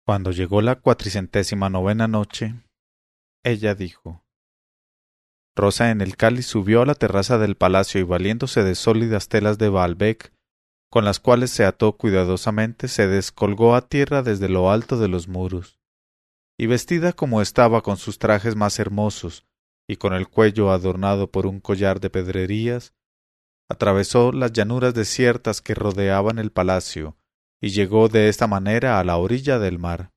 Cuando llegó la 499ª noche, ella dijo: Rosa en el cáliz subió a la terraza del palacio y valiéndose de sólidas telas de Baalbek, con las cuales se ató cuidadosamente, se descolgó a tierra desde lo alto de los muros, y vestida como estaba con sus trajes más hermosos, y con el cuello adornado por un collar de pedrerías, atravesó las llanuras desiertas que rodeaban el palacio, y llegó de esta manera a la orilla del mar.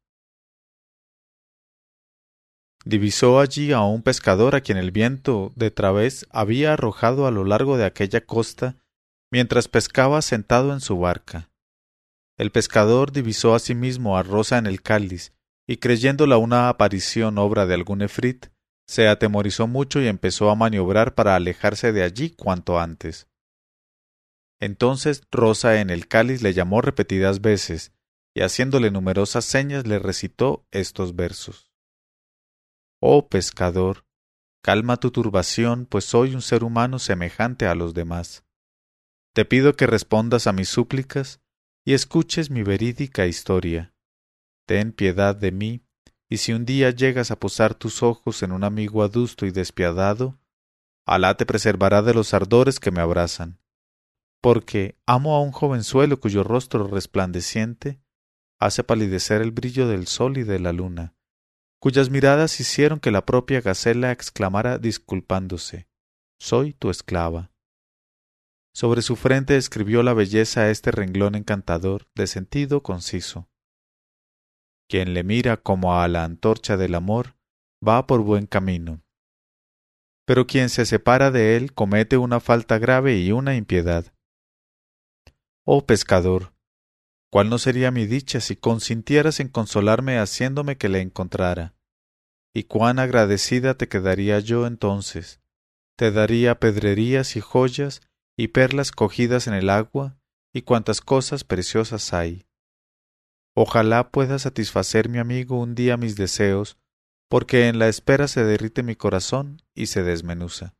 Divisó allí a un pescador a quien el viento de través había arrojado a lo largo de aquella costa mientras pescaba sentado en su barca. El pescador divisó asimismo a Rosa en el cáliz, y creyéndola una aparición obra de algún efrit, se atemorizó mucho y empezó a maniobrar para alejarse de allí cuanto antes. Entonces Rosa en el cáliz le llamó repetidas veces, y haciéndole numerosas señas le recitó estos versos: Oh pescador, calma tu turbación, pues soy un ser humano semejante a los demás. Te pido que respondas a mis súplicas y escuches mi verídica historia. Ten piedad de mí, y si un día llegas a posar tus ojos en un amigo adusto y despiadado, Alá te preservará de los ardores que me abrasan. Porque amo a un jovenzuelo cuyo rostro resplandeciente hace palidecer el brillo del sol y de la luna, cuyas miradas hicieron que la propia gacela exclamara disculpándose: Soy tu esclava. Sobre su frente escribió la belleza este renglón encantador, de sentido conciso: Quien le mira como a la antorcha del amor, va por buen camino. Pero quien se separa de él comete una falta grave y una impiedad. Oh pescador, ¿cuál no sería mi dicha si consintieras en consolarme haciéndome que le encontrara? Y cuán agradecida te quedaría yo entonces. Te daría pedrerías y joyas y perlas cogidas en el agua y cuantas cosas preciosas hay. Ojalá pueda satisfacer mi amigo un día mis deseos, porque en la espera se derrite mi corazón y se desmenuza.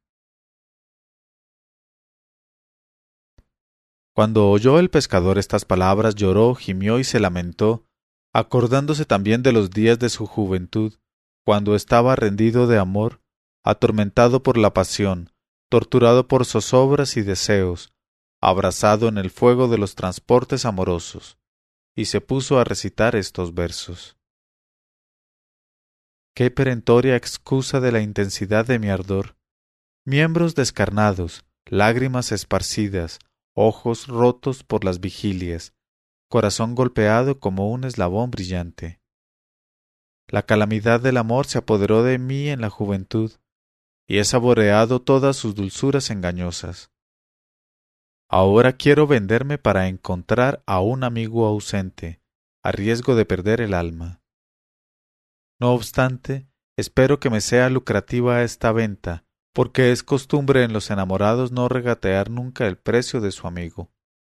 Cuando oyó el pescador estas palabras, lloró, gimió y se lamentó, acordándose también de los días de su juventud, cuando estaba rendido de amor, atormentado por la pasión, torturado por zozobras y deseos, abrasado en el fuego de los transportes amorosos, y se puso a recitar estos versos: Qué perentoria excusa de la intensidad de mi ardor, miembros descarnados, lágrimas esparcidas, ojos rotos por las vigilias, corazón golpeado como un eslabón brillante. La calamidad del amor se apoderó de mí en la juventud, y he saboreado todas sus dulzuras engañosas. Ahora quiero venderme para encontrar a un amigo ausente, a riesgo de perder el alma. No obstante, espero que me sea lucrativa esta venta, porque es costumbre en los enamorados no regatear nunca el precio de su amigo.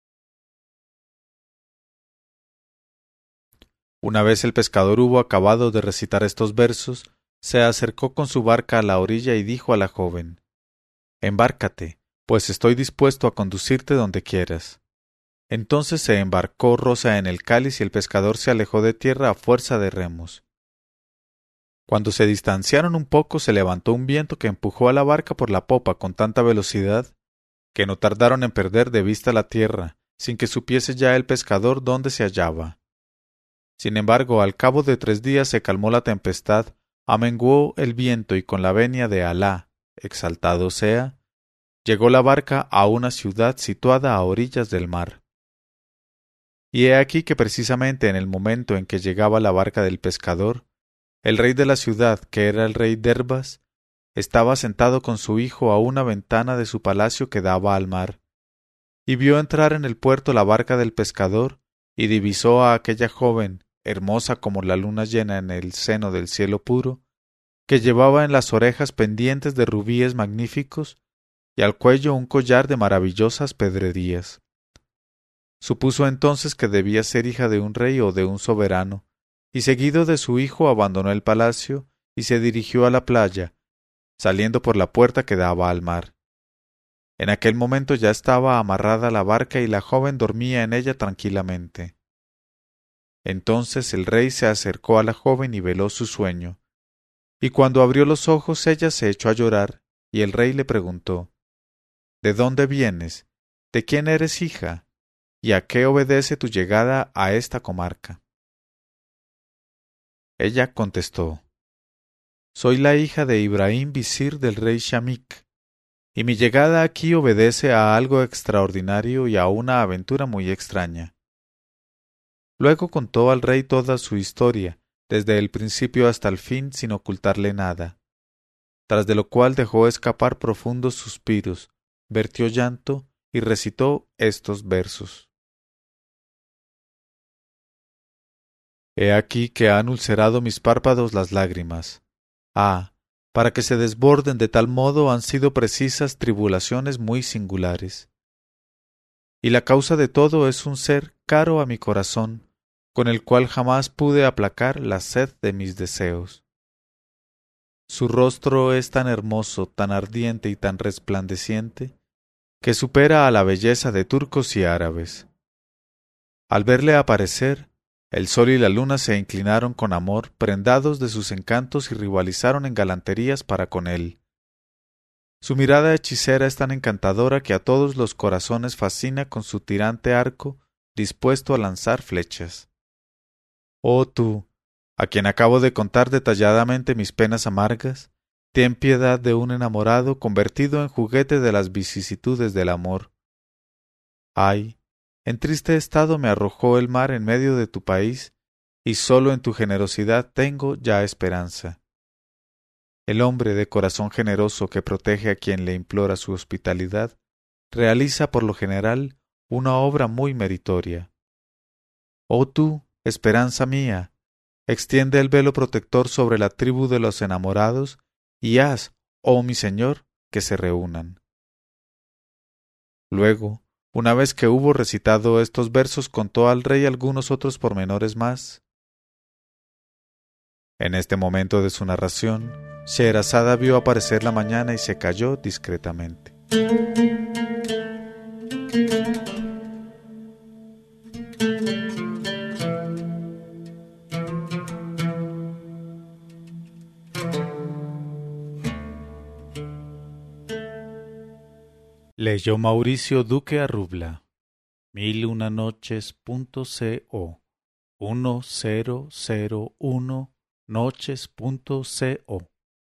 Una vez el pescador hubo acabado de recitar estos versos, se acercó con su barca a la orilla y dijo a la joven: Embárcate, pues estoy dispuesto a conducirte donde quieras. Entonces se embarcó Rosa en el cáliz y el pescador se alejó de tierra a fuerza de remos. Cuando se distanciaron un poco, se levantó un viento que empujó a la barca por la popa con tanta velocidad que no tardaron en perder de vista la tierra, sin que supiese ya el pescador dónde se hallaba. Sin embargo, al cabo de 3 días se calmó la tempestad, amenguó el viento y con la venia de Alá, exaltado sea, llegó la barca a una ciudad situada a orillas del mar. Y he aquí que precisamente en el momento en que llegaba la barca del pescador, el rey de la ciudad, que era el rey Derbas, estaba sentado con su hijo a una ventana de su palacio que daba al mar, y vio entrar en el puerto la barca del pescador, y divisó a aquella joven, hermosa como la luna llena en el seno del cielo puro, que llevaba en las orejas pendientes de rubíes magníficos y al cuello un collar de maravillosas pedrerías. Supuso entonces que debía ser hija de un rey o de un soberano, y seguido de su hijo abandonó el palacio y se dirigió a la playa, saliendo por la puerta que daba al mar. En aquel momento ya estaba amarrada la barca y la joven dormía en ella tranquilamente. Entonces el rey se acercó a la joven y veló su sueño. Y cuando abrió los ojos ella se echó a llorar, y el rey le preguntó: ¿De dónde vienes? ¿De quién eres hija? ¿Y a qué obedece tu llegada a esta comarca? Ella contestó: Soy la hija de Ibrahim visir del rey Shamik, y mi llegada aquí obedece a algo extraordinario y a una aventura muy extraña. Luego contó al rey toda su historia, desde el principio hasta el fin, sin ocultarle nada, tras de lo cual dejó escapar profundos suspiros, vertió llanto y recitó estos versos. He aquí que han ulcerado mis párpados las lágrimas. Ah, para que se desborden de tal modo han sido precisas tribulaciones muy singulares. Y la causa de todo es un ser caro a mi corazón, con el cual jamás pude aplacar la sed de mis deseos. Su rostro es tan hermoso, tan ardiente y tan resplandeciente, que supera a la belleza de turcos y árabes. Al verle aparecer, el sol y la luna se inclinaron con amor, prendados de sus encantos y rivalizaron en galanterías para con él. Su mirada hechicera es tan encantadora que a todos los corazones fascina con su tirante arco dispuesto a lanzar flechas. Oh tú, a quien acabo de contar detalladamente mis penas amargas, ten piedad de un enamorado convertido en juguete de las vicisitudes del amor. Ay, en triste estado me arrojó el mar en medio de tu país, y sólo en tu generosidad tengo ya esperanza. El hombre de corazón generoso que protege a quien le implora su hospitalidad, realiza por lo general una obra muy meritoria. Oh tú, esperanza mía, extiende el velo protector sobre la tribu de los enamorados, y haz, oh mi señor, que se reúnan. Luego, una vez que hubo recitado estos versos, contó al rey algunos otros pormenores más. En este momento de su narración, Scheherazada vio aparecer la mañana y se calló discretamente. Leyó Mauricio Duque Arrubla. 1001noches.co 1001noches.co